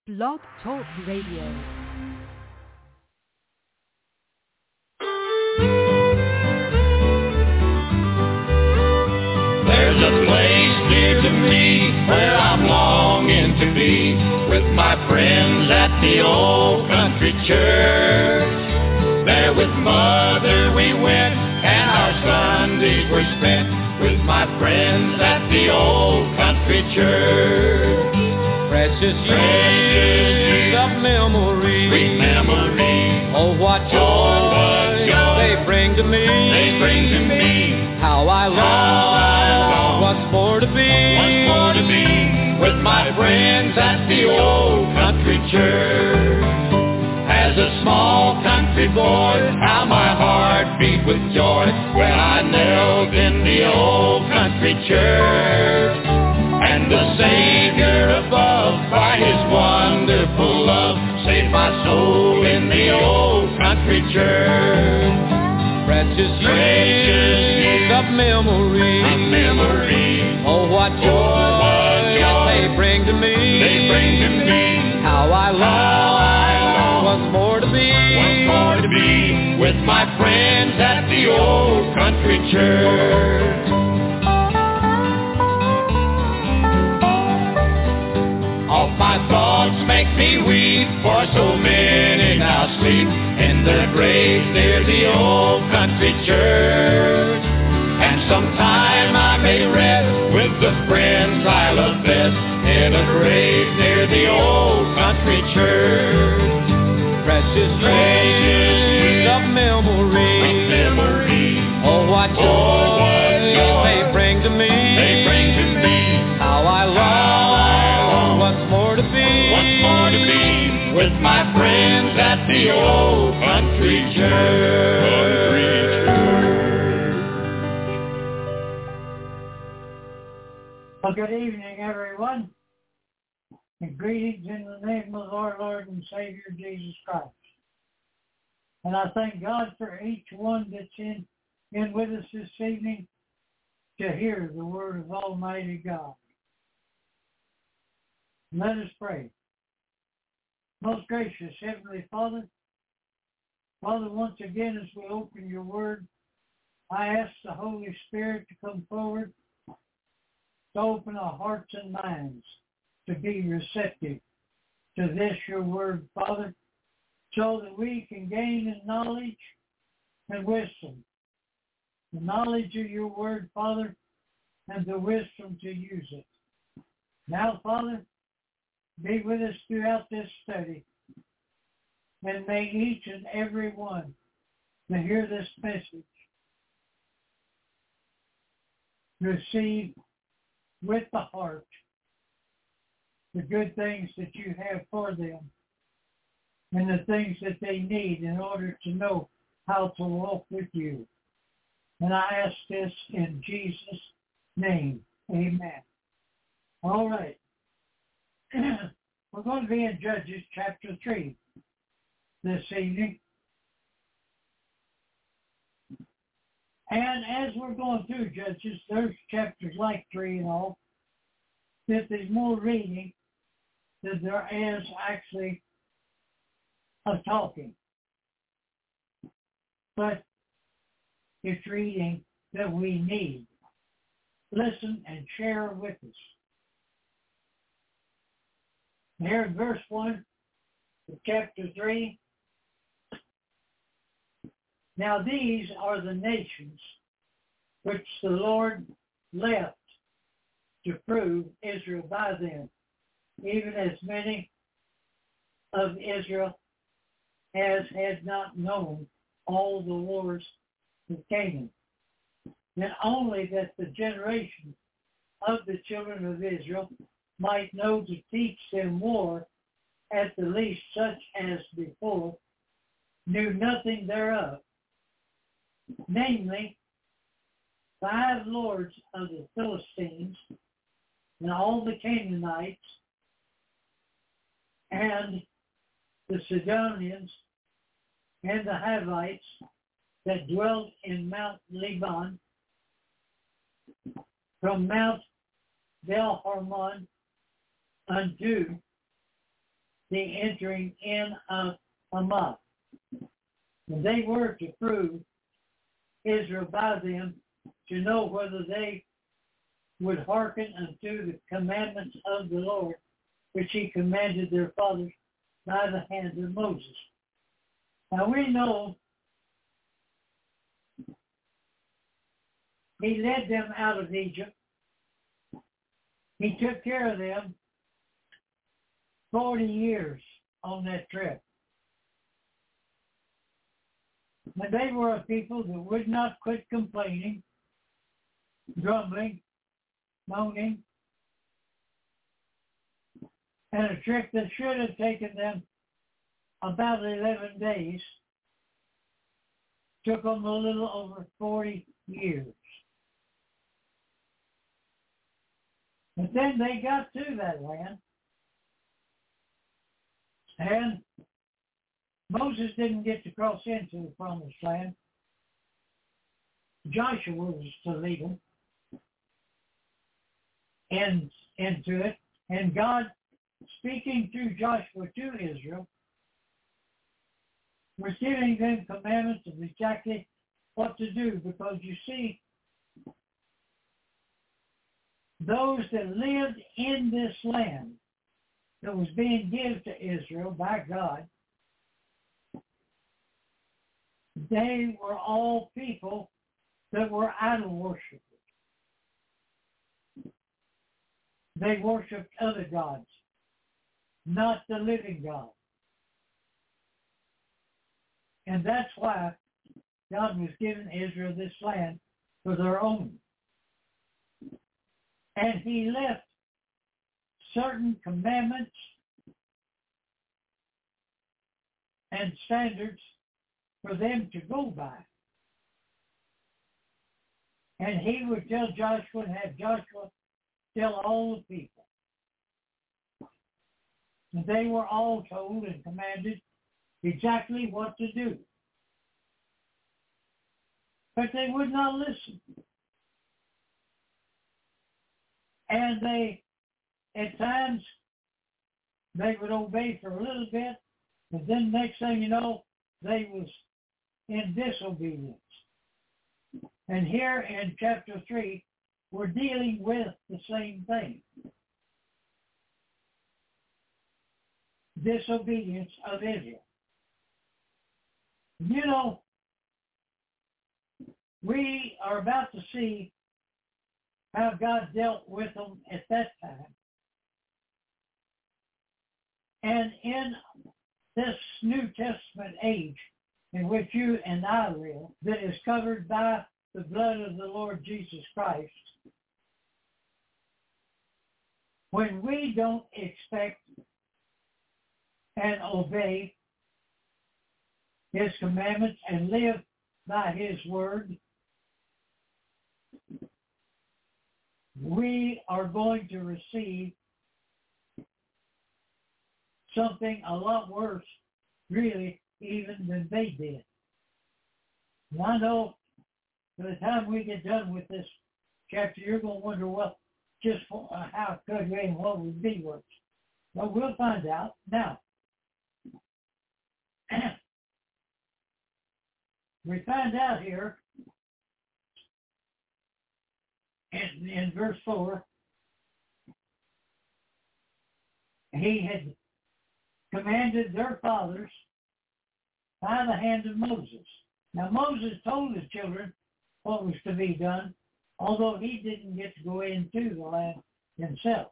Blog Talk Radio. There's a place dear to me where I'm longing to be with my friends at the old country church. There with Mother we went and our Sundays were spent with my friends at the old country church. Precious years of memory, sweet memory. Oh, what joy they bring to me. They bring to me. How I long once more to be with my friends at the old country church. As a small country boy, how my heart beat with joy when I knelt in the old country church. And the Savior above, by His wonderful love, saved my soul in the old country church. Precious years of memory, oh, what joy they bring to me. They bring to me. How I long once more to be with my friends at the old country church. All my thoughts make me weep, for so many now sleep in their graves near the old country church. And sometime I may rest with the friends I love best in a grave near the old country church. Precious years of memory, oh, what joy they bring to me. They bring to me. How I long once more to be with my friends at the old country church. Well, good evening, everyone, and greetings in the name of our Lord and Savior, Jesus Christ. And I thank God for each one that's in with us this evening to hear the word of Almighty God. Let us pray. Most gracious Heavenly Father, once again as we open your word, I ask the Holy Spirit to come forward to open our hearts and minds to be receptive to this, your word, Father, so that we can gain in knowledge and wisdom. The knowledge of your word, Father, and the wisdom to use it. Now, Father, be with us throughout this study, and may each and every one that hear this message receive with the heart the good things that you have for them and the things that they need in order to know how to walk with you. And I ask this in Jesus' name. Amen. All right. We're going to be in Judges chapter 3 this evening. And as we're going through Judges, there's chapters like 3 and all, that there's more reading than there is actually of talking. But it's reading that we need. Listen and share with us. Here in verse 1 of chapter 3, now these are the nations which the Lord left to prove Israel by them, even as many of Israel as had not known all the wars of Canaan. And only that the generation of the children of Israel might know to teach them war, at the least such as before knew nothing thereof. Namely, 5 lords of the Philistines, and all the Canaanites, and the Sidonians, and the Hivites that dwelt in Mount Lebanon, from Mount Bel Hermon unto the entering in of a month. And they were to prove Israel by them to know whether they would hearken unto the commandments of the Lord, which he commanded their fathers by the hand of Moses. Now we know he led them out of Egypt. He took care of them 40 years on that trip. And they were a people that would not quit complaining, grumbling, moaning. And a trip that should have taken them about 11 days took them a little over 40 years. But then they got to that land, and Moses didn't get to cross into the promised land. Joshua was to lead them into it, and God, speaking through Joshua to Israel, was giving them commandments of exactly what to do, because you see, those that lived in this land that was being given to Israel by God, they were all people that were idol worshipers. They worshiped other gods, not the living God. And that's why God was giving Israel this land for their own. And he left certain commandments and standards for them to go by. And he would tell Joshua and have Joshua tell all the people. And they were all told and commanded exactly what to do. But they would not listen. And they, at times, they would obey for a little bit, and then next thing you know, they was in disobedience. And here in chapter 3, we're dealing with the same thing. Disobedience of Israel. You know, we are about to see how God dealt with them at that time. And in this New Testament age in which you and I live, that is covered by the blood of the Lord Jesus Christ, when we don't expect and obey his commandments and live by his word, we are going to receive something a lot worse, really, even than they did. And I know by the time we get done with this chapter, you're going to wonder, well, just how it could be and what would be worse. But we'll find out. Now, we find out here in verse 4, he had commanded their fathers by the hand of Moses. Now Moses told his children what was to be done, although he didn't get to go into the land himself.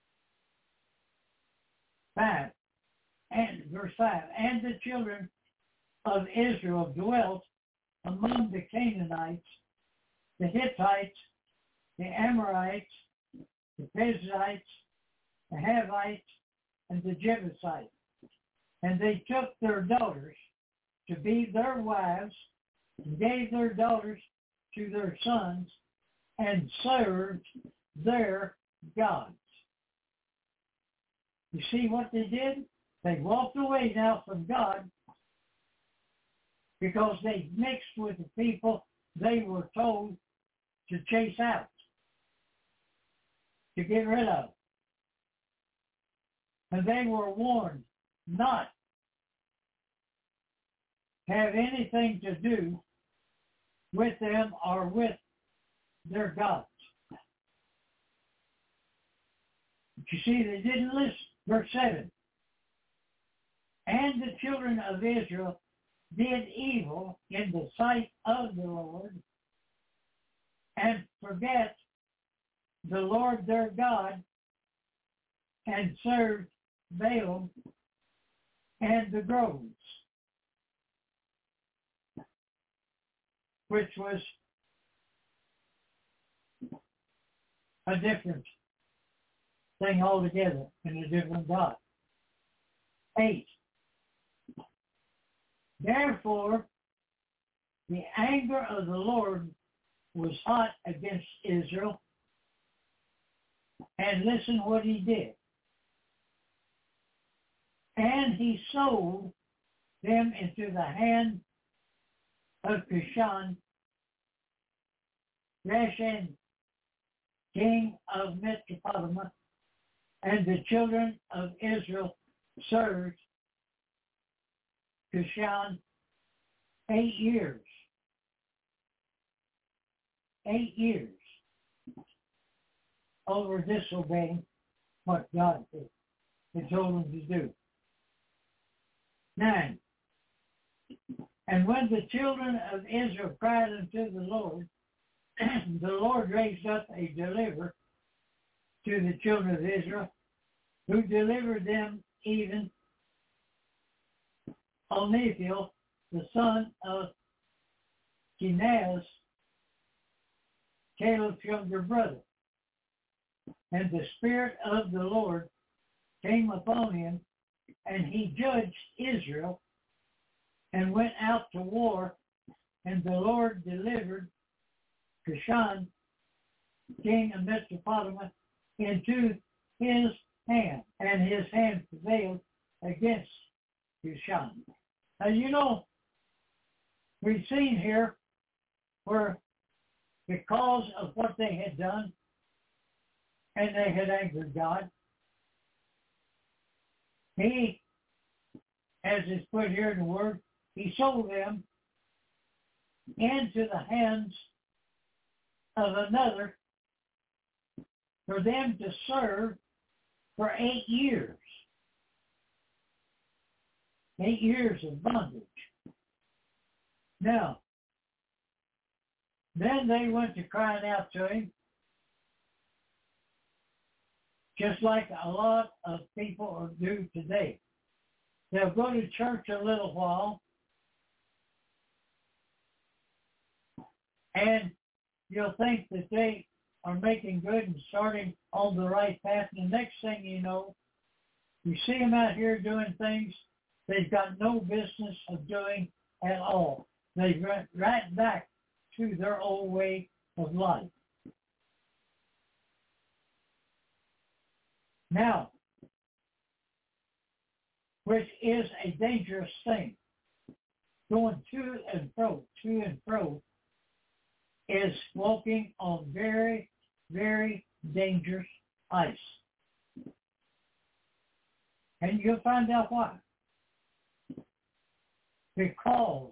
5, and verse 5, and the children of Israel dwelt among the Canaanites, the Hittites, the Amorites, the Perizzites, the Hivites, and the Jebusites. And they took their daughters to be their wives, and gave their daughters to their sons, and served their gods. You see what they did? They walked away now from God because they mixed with the people they were told to chase out, to get rid of. And they were warned not have anything to do with them or with their gods. But you see, they didn't listen. Verse 7. And the children of Israel did evil in the sight of the Lord, and forget the Lord their God, and served Balaam and the groves, which was a different thing altogether and a different God. 8. Therefore, the anger of the Lord was hot against Israel, and listen what he did. And he sold them into the hand of Cushan, Reshan, king of Mesopotamia, and the children of Israel served Cushan 8 years. 8 years over disobeying what God had told them to do. 9. And when the children of Israel cried unto the Lord raised up a deliverer to the children of Israel, who delivered them, even Onethiel, the son of Kenaz, Caleb's younger brother. And the Spirit of the Lord came upon him, and he judged Israel, and went out to war, and the Lord delivered Cushan, king of Mesopotamia, into his hand, and his hand prevailed against Cushan. Now, you know, we've seen here where because of what they had done, and they had angered God, he, as is put here in the Word, he sold them into the hands of another for them to serve for 8 years. 8 years of bondage. Now, then they went to crying out to him, just like a lot of people do today. They'll go to church a little while, and you'll think that they are making good and starting on the right path, and the next thing you know, you see them out here doing things they've got no business of doing at all. They went right back to their old way of life. Now, which is a dangerous thing, going to and fro, is walking on very, very dangerous ice. And you'll find out why. Because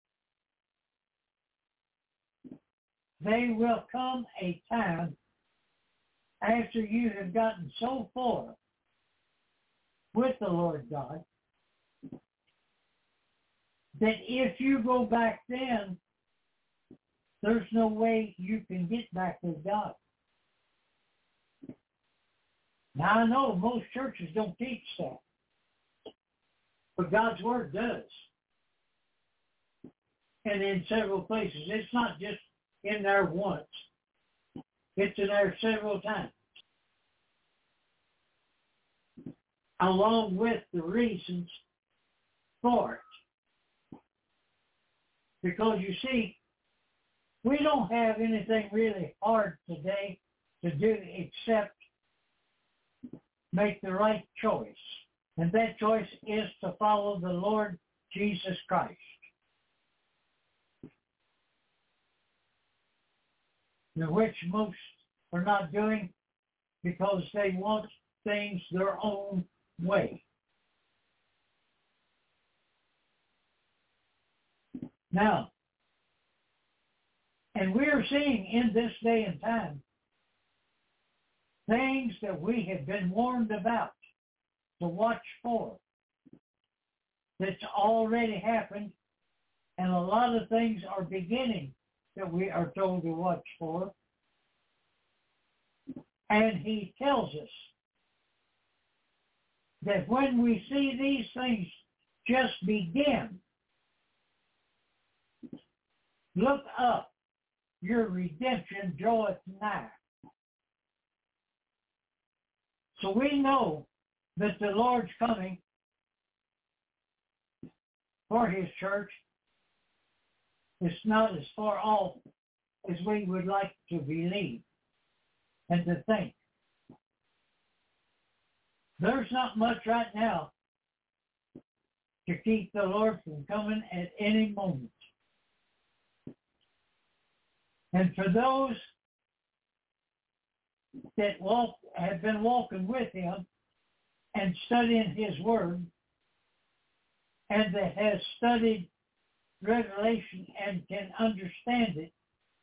there will come a time after you have gotten so far with the Lord God that if you go back then, there's no way you can get back with God. Now, I know most churches don't teach that, but God's Word does. And in several places. It's not just in there once. It's in there several times. Along with the reasons for it. Because you see, we don't have anything really hard today to do except make the right choice. And that choice is to follow the Lord Jesus Christ. Which most are not doing because they want things their own way. Now, and we're seeing in this day and time things that we have been warned about to watch for. That's already happened, and a lot of things are beginning that we are told to watch for. And he tells us that when we see these things just begin, look up, your redemption draweth nigh. So we know that the Lord's coming for his church is not as far off as we would like to believe and to think. There's not much right now to keep the Lord from coming at any moment. And for those that have been walking with him and studying his word, and that has studied Revelation and can understand it,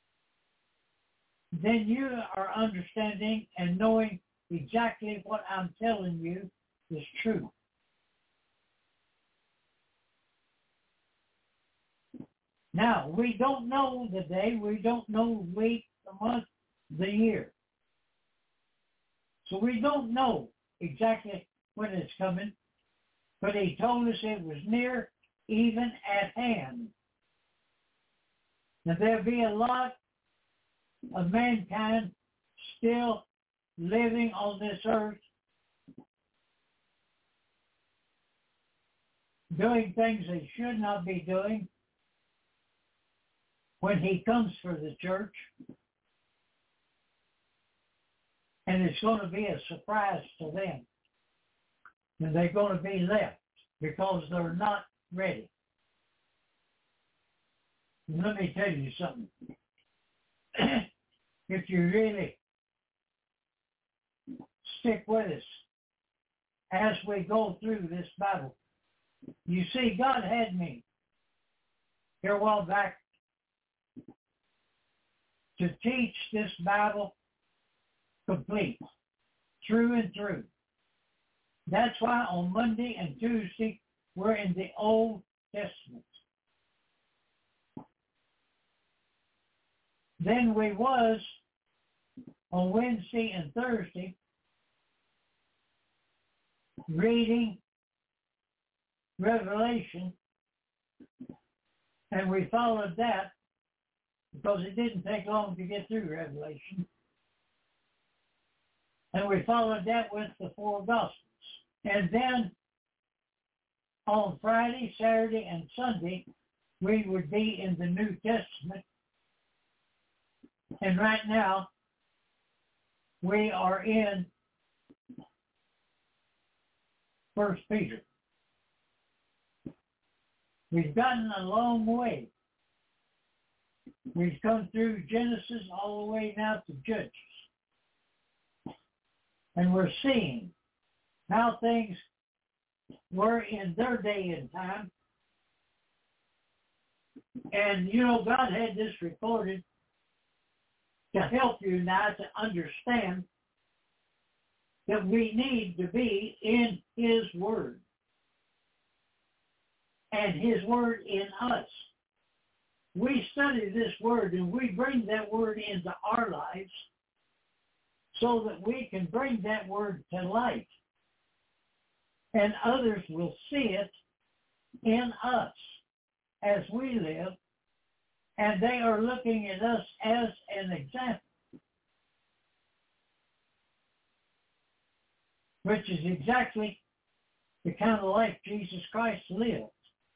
then you are understanding and knowing exactly what I'm telling you is true. Now, we don't know the day, we don't know the week, the month, the year. So we don't know exactly when it's coming, but he told us it was near, even at hand. Now, there'll be a lot of mankind still living on this earth, doing things they should not be doing when he comes for the church. And it's going to be a surprise to them. And they're going to be left because they're not ready. And let me tell you something. If you really stick with us as we go through this Bible, you see, God had me here a while back to teach this Bible complete, through and through. That's why on Monday and Tuesday, we're in the Old Testament. Then we was on Wednesday and Thursday reading Revelation, and we followed that because it didn't take long to get through Revelation. And we followed that with the four Gospels. And then on Friday, Saturday, and Sunday, we would be in the New Testament. And right now, we are in 1 Peter. We've gotten a long way. We've come through Genesis all the way now to Judges. And we're seeing how things were in their day and time. And, you know, God had this recorded to help you now to understand that we need to be in his word. And his word in us. We study this word and we bring that word into our lives so that we can bring that word to life. And others will see it in us as we live, and they are looking at us as an example, which is exactly the kind of life Jesus Christ lived.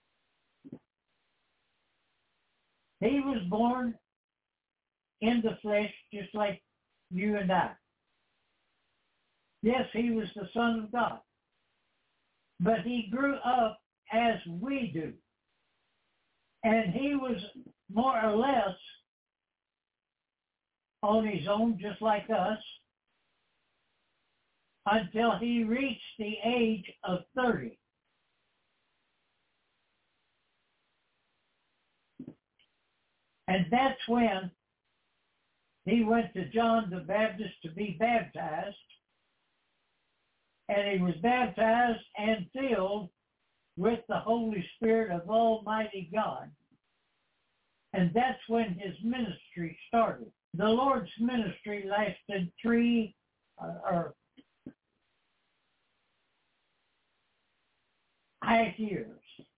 He was born in the flesh just like you and I. Yes, he was the Son of God. But he grew up as we do. And he was more or less on his own, just like us, until he reached the age of 30. And that's when he went to John the Baptist to be baptized. And he was baptized and filled with the Holy Spirit of Almighty God. And that's when his ministry started. The Lord's ministry lasted 3 half years.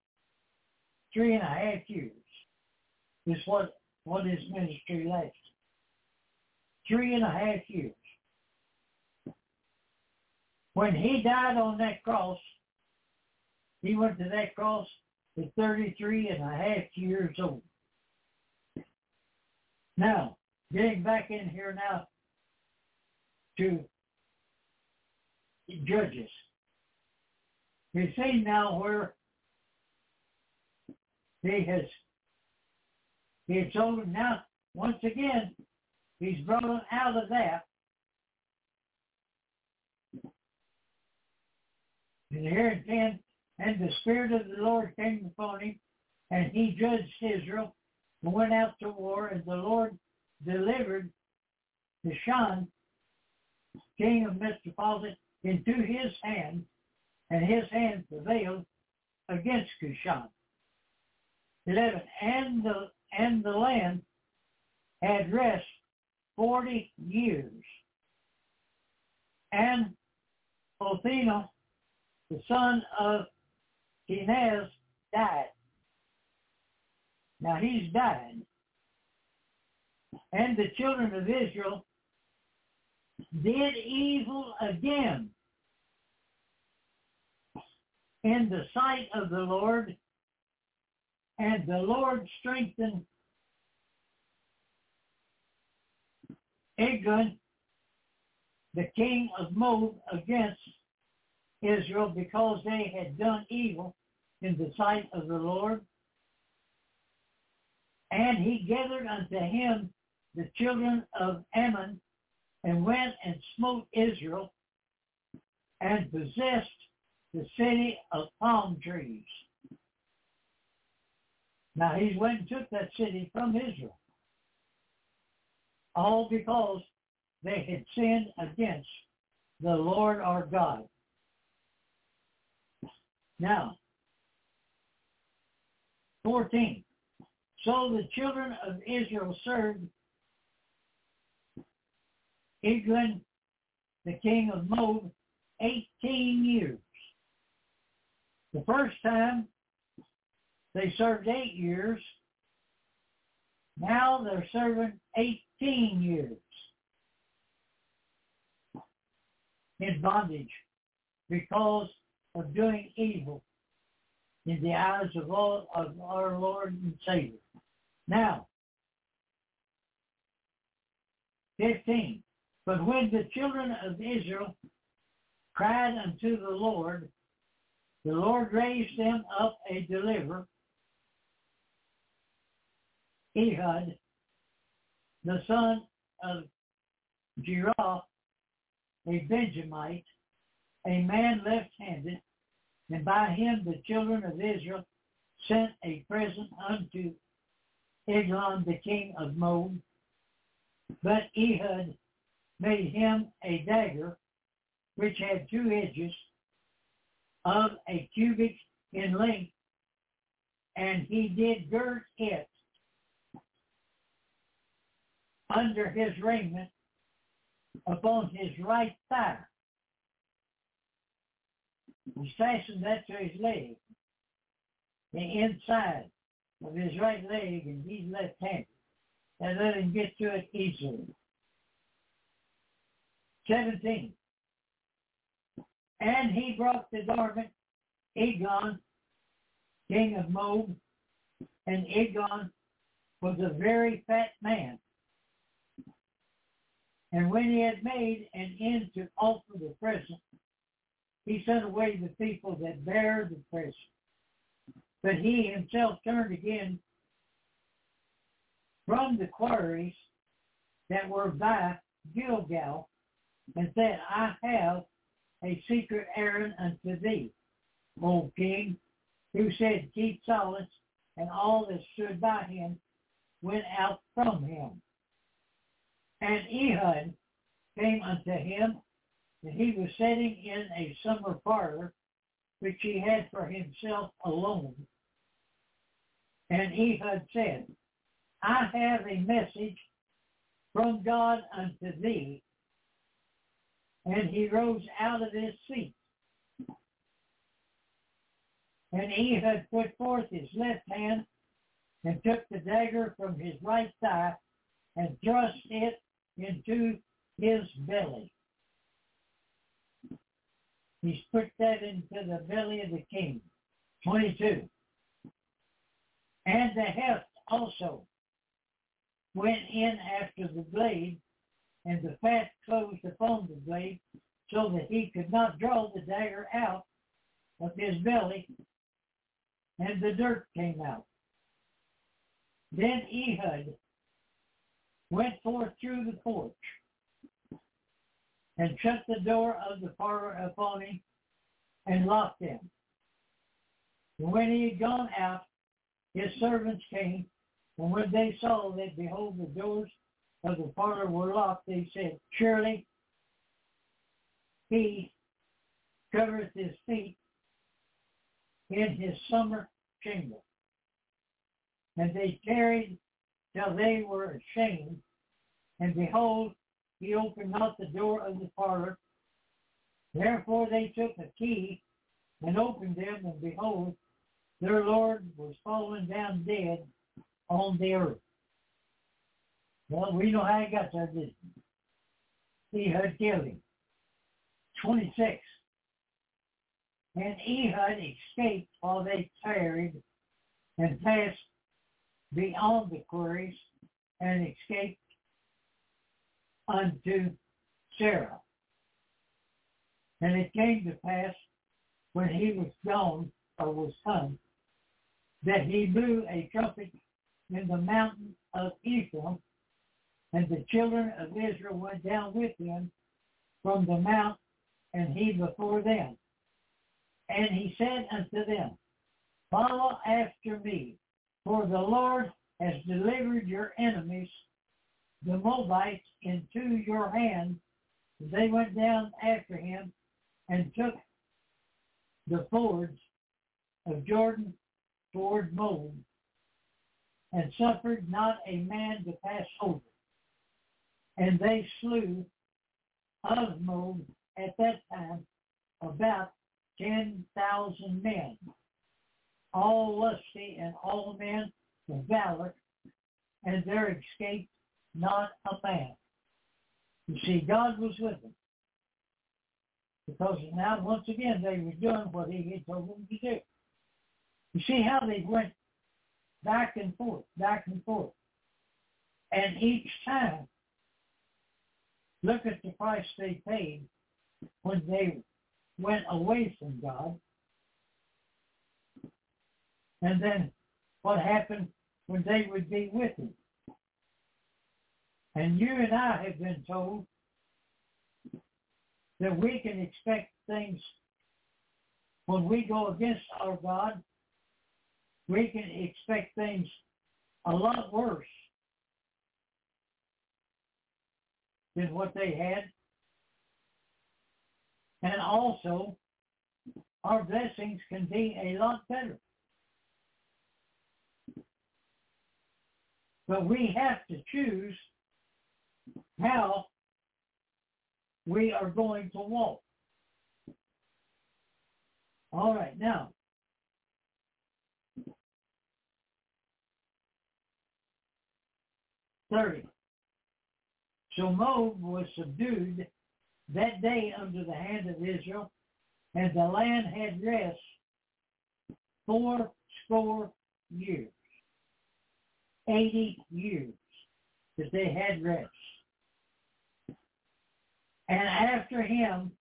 3.5 years is what his ministry lasted. 3.5 years. When he died on that cross, he went to that cross at 33.5 years old. Now, getting back in here now to Judges. You see now where he told him now, once again, he's brought him out of that. And here it then, and the Spirit of the Lord came upon him, and he judged Israel, and went out to war, and the Lord delivered Cushan, king of Mesopotamia, into his hand, and his hand prevailed against Cushan. 11. And the land had rest 40 years. And Othniel, the son of Kenaz, died. Now he's died. And the children of Israel did evil again in the sight of the Lord, and the Lord strengthened Eglon, the king of Moab, against Israel, because they had done evil in the sight of the Lord. And he gathered unto him the children of Ammon, and went and smote Israel, and possessed the city of palm trees. Now he went and took that city from Israel, all because they had sinned against the Lord our God. Now, 14. So the children of Israel served Eglon, the king of Moab, 18 years. The first time they served 8 years. Now they're serving 18 years in bondage because of doing evil in the eyes of all of our Lord and Savior. Now, 15. But when the children of Israel cried unto the Lord raised them up a deliverer, Ehud, the son of Jerah, a Benjamite, a man left-handed, and by him the children of Israel sent a present unto Eglon, the king of Moab. But Ehud made him a dagger, which had 2 edges, of a cubit in length, and he did gird it under his raiment upon his right thigh. He fastened that to his leg, the inside of his right leg, and he's left-handed. And let him get to it easily. 17. And he brought the garment, Eglon, king of Moab, and Eglon was a very fat man. And when he had made an end to offer the present, he sent away the people that bare the present. But he himself turned again from the quarries that were by Gilgal, and said, I have a secret errand unto thee, O king, who said, keep silence, and all that stood by him went out from him. And Ehud came unto him, and he was sitting in a summer parlor, which he had for himself alone. And Ehud said, I have a message from God unto thee. And he rose out of his seat. And Ehud put forth his left hand and took the dagger from his right thigh and thrust it into his belly. He's put that into the belly of the king. 22. And the heft also went in after the blade, and the fat closed upon the blade, so that he could not draw the dagger out of his belly, and the dirt came out. Then Ehud went forth through the porch, and shut the door of the parlor upon him, and locked them. And when he had gone out, his servants came, and when they saw that, behold, the doors of the parlor were locked, they said, Surely he covereth his feet in his summer chamber. And they tarried till they were ashamed, and behold, he opened not the door of the parlor. Therefore they took a key and opened them, and behold, their Lord was fallen down dead on the earth. Well, we know how he got there, didn't he? Ehud killed him. 26. And Ehud escaped while they tarried, and passed beyond the quarries, and escaped unto Sarah. And it came to pass, when he was gone, or was come, that he blew a trumpet in the mountain of Ephraim, and the children of Israel went down with him from the mount, and he before them. And he said unto them, Follow after me, for the Lord has delivered your enemies, the Moabites, into your hand. They went down after him and took the fords of Jordan toward Moab, and suffered not a man to pass over. And they slew of Moab at that time about 10,000 men, all lusty and all men of valor, and there escaped not a man. You see, God was with them. Because now, once again, they were doing what he had told them to do. You see how they went back and forth, back and forth. And each time, look at the price they paid when they went away from God. And then what happened when they would be with him. And you and I have been told that we can expect things when we go against our God. We can expect things a lot worse than what they had. And also, our blessings can be a lot better. But we have to choose how we are going to walk. All right, now, '30. So Moab was subdued that day under the hand of Israel, and the land had rest 80 years. 80 years that they had rest. And after him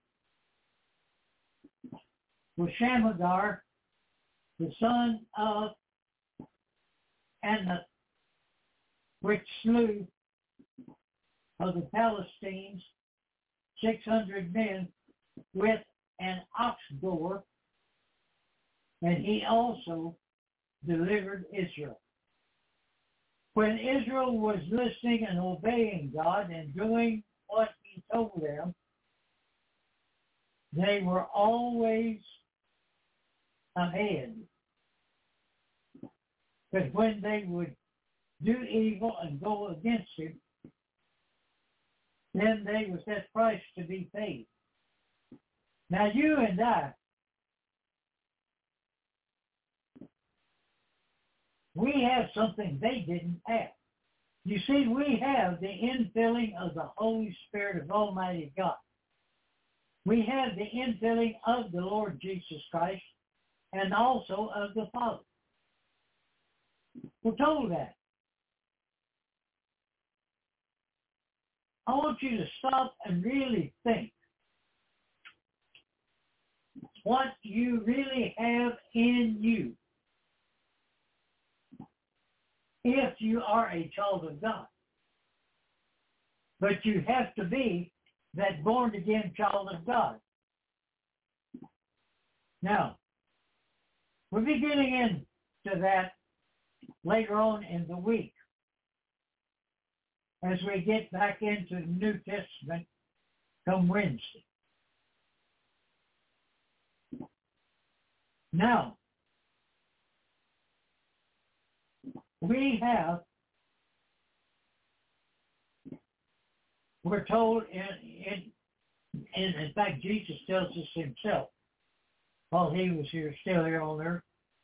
was Shamgar, the son of Anath, which slew of the Philistines 600 men with an ox goad, and he also delivered Israel. When Israel was listening and obeying God and doing what he told them, they were always ahead. But when they would do evil and go against him, then there was that price to be paid. Now you and I, we have something they didn't have. You see, we have the infilling of the Holy Spirit of Almighty God. We have the infilling of the Lord Jesus Christ and also of the Father. We're told that. I want you to stop and really think what you really have in you if you are a child of God. But you have to be that born-again child of God. Now, we'll be getting into that later on in the week as we get back into the New Testament come Wednesday. Now, we're told, in fact, Jesus tells us himself, while he was still here on earth,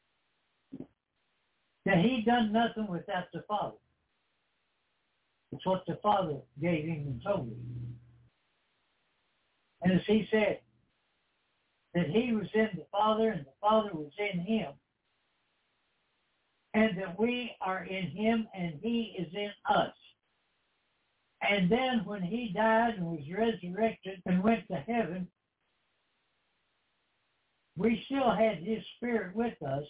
that he done nothing without the Father. It's what the Father gave him and told him. And as he said, that he was in the Father and the Father was in him, and that we are in him and he is in us. And then when he died and was resurrected and went to heaven, we still had his Spirit with us,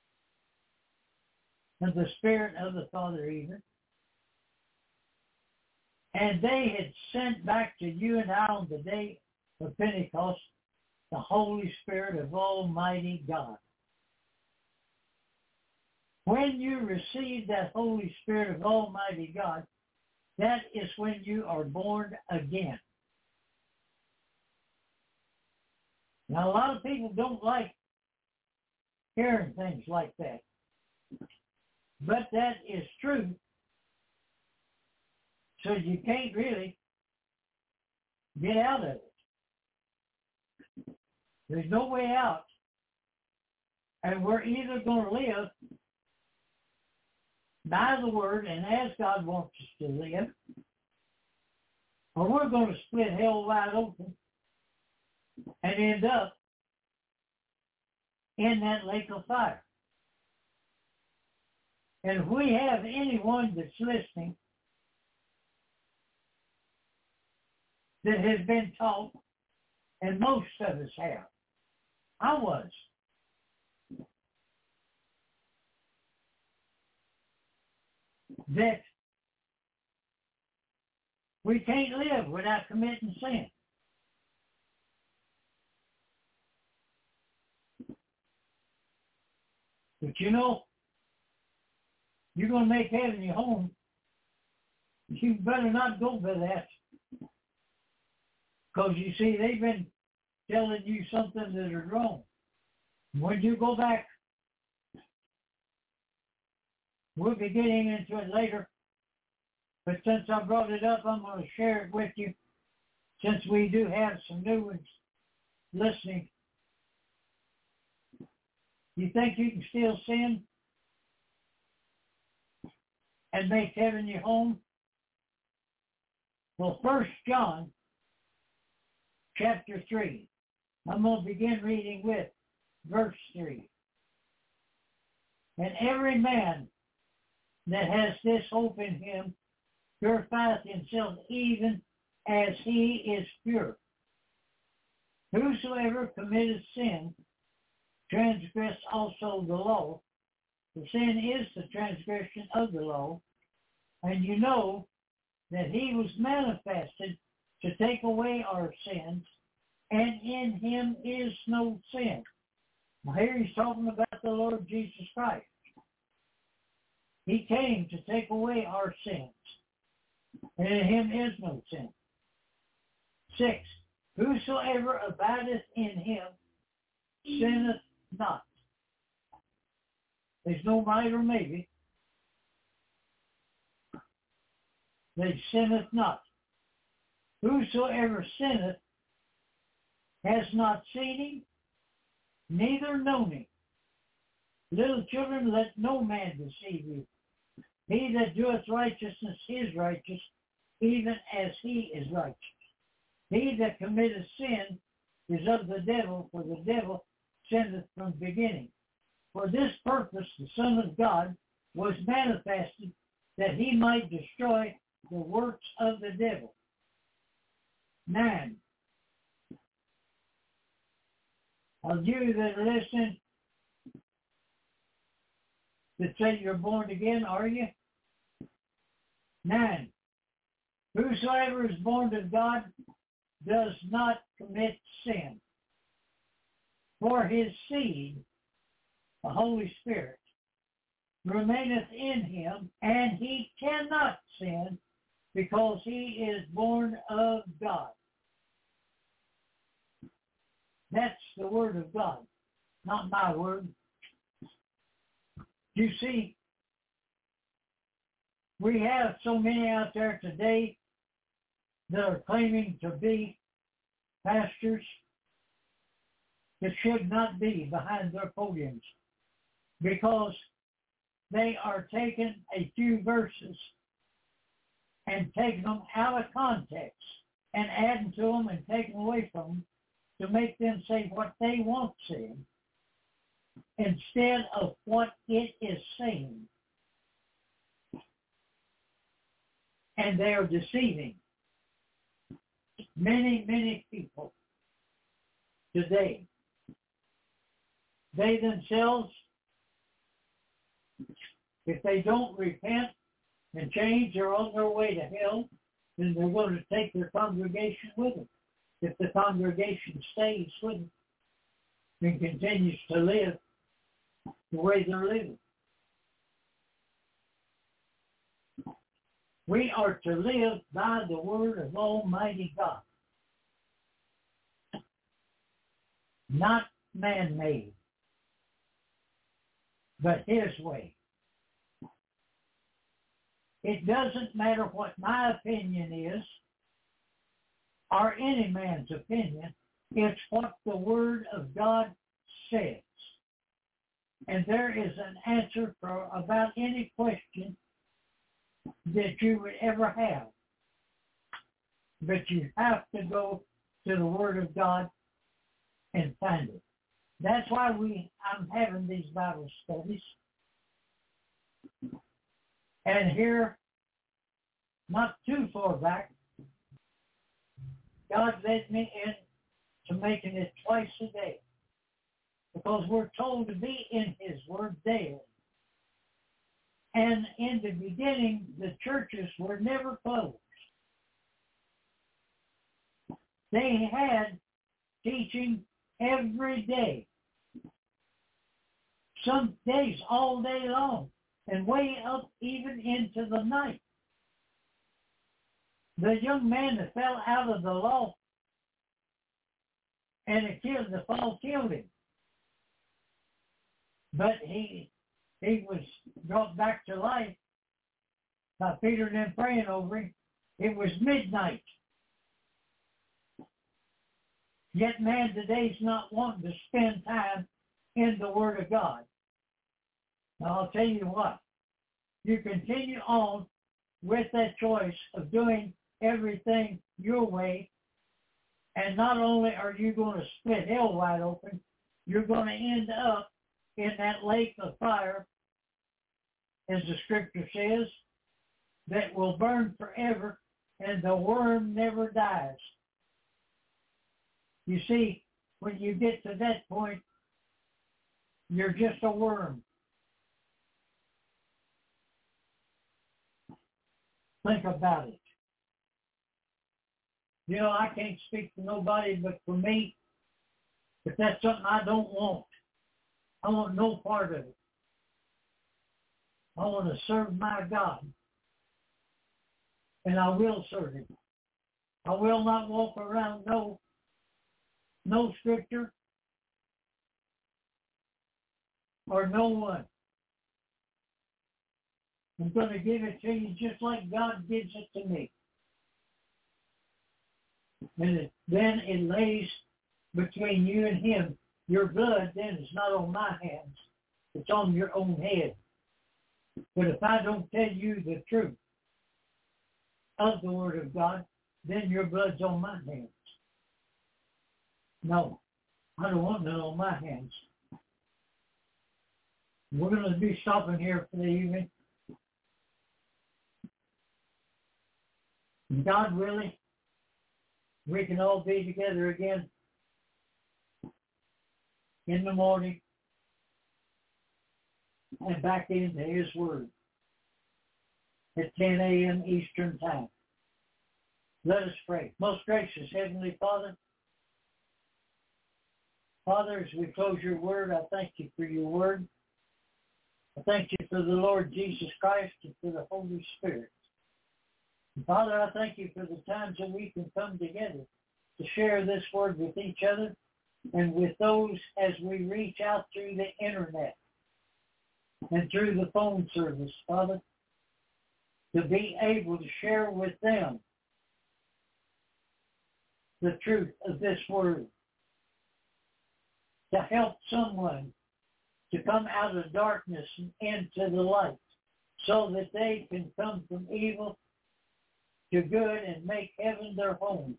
and the Spirit of the Father even. And they had sent back to you and I on the day of Pentecost the Holy Spirit of Almighty God. When you receive that Holy Spirit of Almighty God, that is when you are born again. Now, a lot of people don't like hearing things like that. But that is true. So you can't really get out of it. There's no way out. And we're either going to live by the Word and as God wants us to live, or we're going to split hell wide open and end up in that lake of fire. And if we have anyone that's listening that has been taught, and most of us have, I was, that we can't live without committing sin. But you know, you're going to make heaven your home. You better not go by that. Because you see, they've been telling you something that is wrong. When you go back, we'll be getting into it later. But since I brought it up, I'm going to share it with you. Since we do have some new ones listening. You think you can still sin and make heaven your home? Well, 1 John chapter 3. I'm going to begin reading with verse 3. And every man that has this hope in him purifieth himself even as he is pure. Whosoever committeth sin transgress also the law. The sin is the transgression of the law. And you know that he was manifested to take away our sins, and in him is no sin. Now here he's talking about the Lord Jesus Christ. He came to take away our sins, and in him is no sin. 6, whosoever abideth in him sinneth not. There's no might or maybe. They sinneth not. Whosoever sinneth has not seen him, neither known him. Little children, let no man deceive you. He that doeth righteousness is righteous, even as he is righteous. He that committeth sin is of the devil, for the devil sinneth from the beginning. For this purpose the Son of God was manifested, that he might destroy the works of the devil. 9. Of you that are listening, that say you're born again, are you? 9. Whosoever is born of God does not commit sin. For his seed, the Holy Spirit, remaineth in him, and he cannot sin because he is born of God. That's the word of God, not my word. You see, we have so many out there today that are claiming to be pastors that should not be behind their podiums, because they are taking a few verses and taking them out of context and adding to them and taking away from them to make them say what they want to say instead of what it is saying. And they are deceiving many, many people today. They themselves, if they don't repent and change, they're on their way to hell, then they're going to take their congregation with them. If the congregation stays with them and continues to live the way they're living. We are to live by the word of Almighty God, not man-made, but his way. It doesn't matter what my opinion is or any man's opinion. It's what the Word of God says. And there is an answer for about any question that you would ever have. But you have to go to the Word of God and find it. That's why I'm having these Bible studies. And here, not too far back, God led me into making it twice a day, because we're told to be in his word daily. And in the beginning, the churches were never closed. They had teaching every day. Some days all day long, and way up even into the night. The young man that fell out of the loft and the fall killed him. But he was brought back to life by Peter and them praying over him. It was midnight. Yet man today's not wanting to spend time in the Word of God. Now I'll tell you what, you continue on with that choice of doing everything your way, and not only are you going to split hell wide open, you're going to end up in that lake of fire, as the scripture says, that will burn forever, and the worm never dies. You see, when you get to that point, you're just a worm. Think about it. You know, I can't speak to nobody but for me, but that's something I don't want. I want no part of it. I want to serve my God. And I will serve him. I will not walk around no scripture or no one. I'm going to give it to you just like God gives it to me. And then it lays between you and him. Your blood then is not on my hands. It's on your own head. But if I don't tell you the truth of the Word of God, then your blood's on my hands. No, I don't want none on my hands. We're going to be stopping here for the evening. God willing, we can all be together again in the morning and back into his Word at 10 a.m. Eastern Time. Let us pray. Most gracious Heavenly Father, Father, as we close your Word, I thank you for your Word. I thank you for the Lord Jesus Christ and for the Holy Spirit. And Father, I thank you for the times that we can come together to share this Word with each other and with those as we reach out through the internet and through the phone service, Father, to be able to share with them the truth of this Word, to help someone to come out of darkness and into the light so that they can come from evil to good and make heaven their home.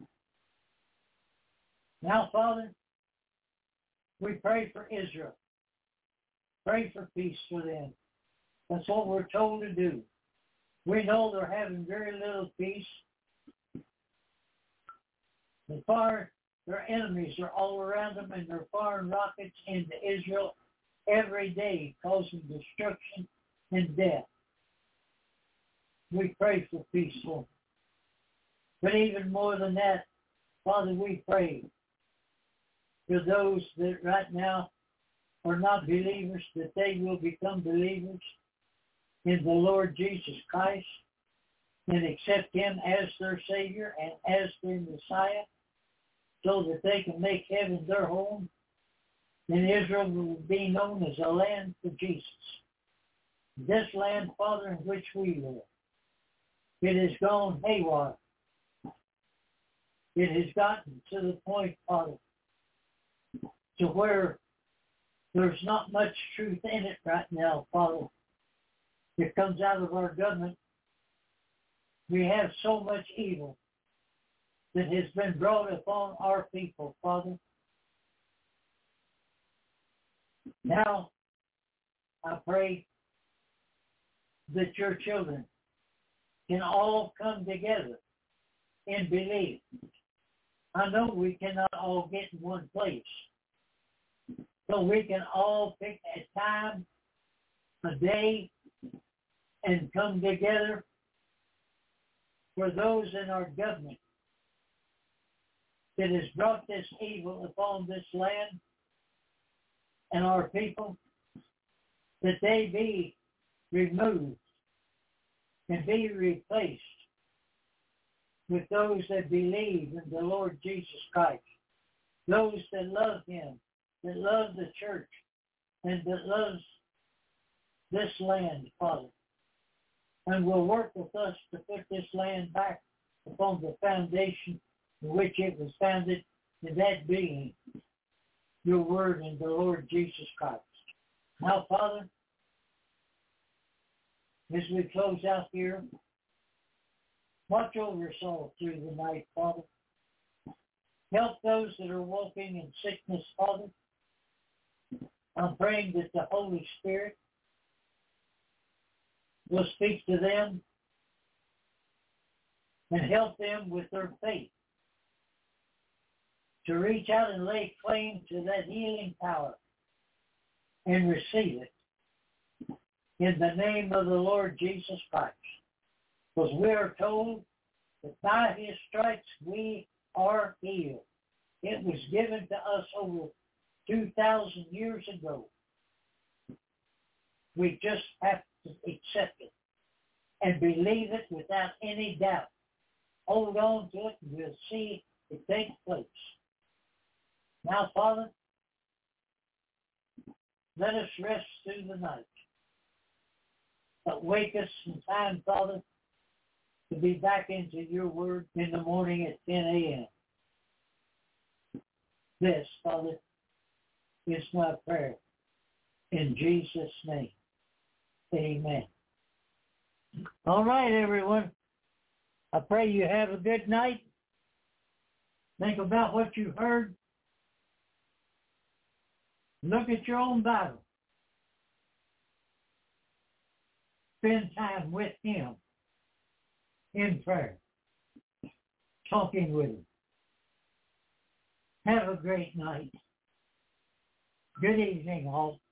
Now, Father, we pray for Israel. Pray for peace for them. That's what we're told to do. We know they're having very little peace. As far their enemies are all around them, and they're firing rockets into Israel every day, causing destruction and death. We pray for peace for them. But even more than that, Father, we pray for those that right now are not believers, that they will become believers in the Lord Jesus Christ and accept him as their Savior and as their Messiah, so that they can make heaven their home, and Israel will be known as a land for Jesus. This land, Father, in which we live, it has gone haywire. It has gotten to the point, Father, to where there's not much truth in it right now, Father. It comes out of our government. We have so much evil that has been brought upon our people, Father. Now, I pray that your children can all come together in belief. I know we cannot all get in one place, so we can all pick a time, a day, and come together for those in our government that has brought this evil upon this land and our people, that they be removed and be replaced with those that believe in the Lord Jesus Christ, those that love him, that love the church, and that loves this land, Father, and will work with us to put this land back upon the foundation in which it was founded, and that being your word in the Lord Jesus Christ. Now, Father, as we close out here, watch over us all through the night, Father. Help those that are walking in sickness, Father. I'm praying that the Holy Spirit will speak to them and help them with their faith to reach out and lay claim to that healing power and receive it in the name of the Lord Jesus Christ. Because we are told that by his stripes we are healed. It was given to us over 2,000 years ago. We just have to accept it and believe it without any doubt. Hold on to it and we'll see it take place. Now, Father, let us rest through the night. But wake us in time, Father, to be back into your word in the morning at 10 a.m. This, Father, is my prayer. In Jesus' name, amen. All right, everyone. I pray you have a good night. Think about what you heard. Look at your own Bible. Spend time with him in prayer, talking with him. Have a great night. Good evening, all.